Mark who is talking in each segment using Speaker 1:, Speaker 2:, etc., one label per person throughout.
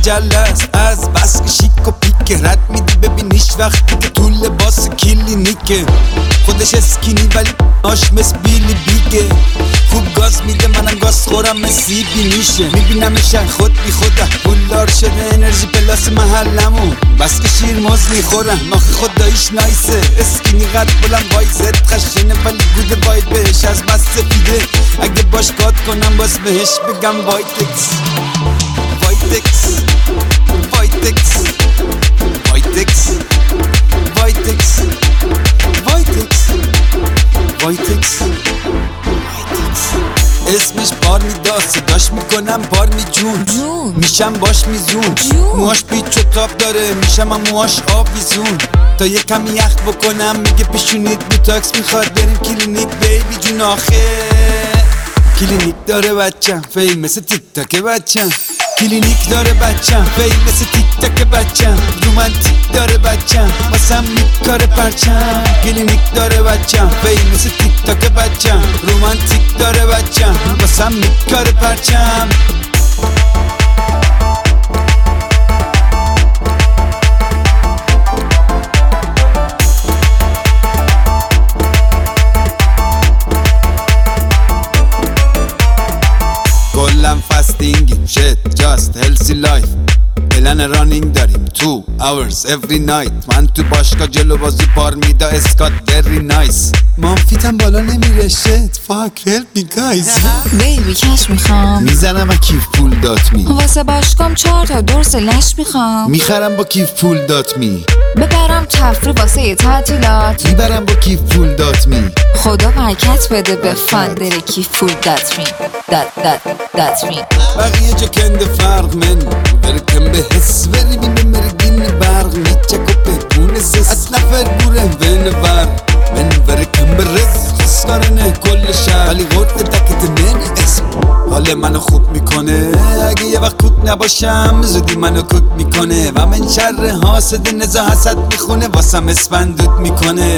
Speaker 1: مجله است از بس که شیک و پیک رد میدی ببینیش وقتی که تو لباس کلینیکه خودش اسکینی ولی آش مثل بیلی بیگه خوب گاز میده منم گاز خورم مثل بینیشه میبینمش خود بی خوده پولدار شده انرژی پلاس محلمون بس که شیر موز میخورم آخه خداییش نایسه اسکینی قد بلند وایزت خشنه ولی گوده باید بهش از بس سفیده اگه باش کات کنم باز بهش بگم وایتکس وایتکس وایتکس وایتکس وایتکس وایتکس وایتکس اسمش پارمیداست صداش میکنم پارمی جون میشم باش میزون موهاش پیچ و تاب داره میشم هم موهاش آویزون تا یه کمی یخت بکنم میگه پیشونیت بوتاکس میخواد بریم کلینیک بیبی جون آخه کلینیک داره بچم فیل مثل تیک تاک بچم کلینیک داره بچم فیل مثل تیک تاک بچم رومانتیک داره بچم واسم میکاره پرچم کلینیک داره بچم فیل مثل تیک تاک بچم رومانتیک داره بچم واسم میکاره پرچم کلم فستینگیم شت جاست هلسی لایف پلن رانینگ داریم 2 hours every night من تو باشگاه جلو بازی پارمیدا اسکات very نایس مامفیتم بالا نمیره شت فاک هلپ می گایز
Speaker 2: بیبی کش میخوام
Speaker 1: میزنم با کیف پول دات می
Speaker 2: واسه باشگام 4 تا دورس لش میخوام
Speaker 1: میخرم با کیف پول دات می
Speaker 2: ببرم تفریح واسه تعطیلات
Speaker 1: میبرم با کیف پول دات می
Speaker 2: خدا برکت بده به فندر کیف پول دات می دات می
Speaker 1: بقیه جا کنده فرق من برکم به حس وری بیم مرگین برق میچک و بگونه سس از نفر بوره بین ور من برکم به رز خستارنه کل شهر ولی غرد دکت نمی اسم حال منو خوب میکنه اگه یه وقت کوک نباشم زودی منو کوک میکنه و من شر حاسد نزا حسد میخونه واسم اسفندود میکنه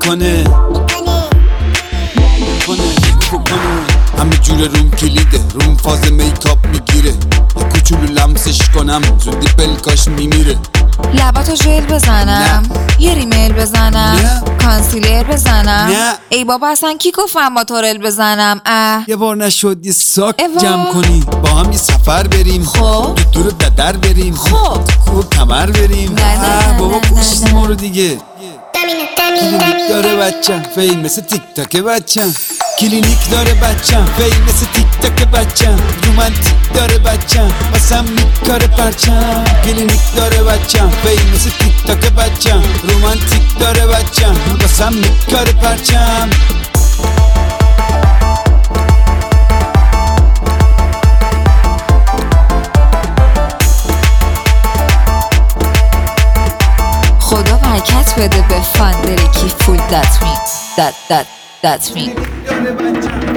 Speaker 1: همه جور روم کلیده روم فاز میکاپ میگیره یه کوچولو لمسش کنم زودی پلکاش میمیره
Speaker 2: لباتو ژل بزنم یه ریمیل بزنم کانسیلر بزنم ای بابا اصلا کی گفتم با تورل بزنم
Speaker 1: یه بار نشد یه ساک جمع کنی با هم یه سفر بریم
Speaker 2: خب
Speaker 1: دور ددر بریم
Speaker 2: خب
Speaker 1: خوب کمر بریم بابا پوشیدی ما رو دیگه کلینیک داره بچم فیل مثل تیک تاک بچم کلینیک داره بچم فیل مثل تیک تاک بچم رومانتیک داره بچم واسم میکاره پرچم کلینیک داره بچم فیل مثل تیک تاک بچم رومانتیک داره بچم واسم میکاره پرچم
Speaker 2: خدا برکت بده به فندر کیف پول دات می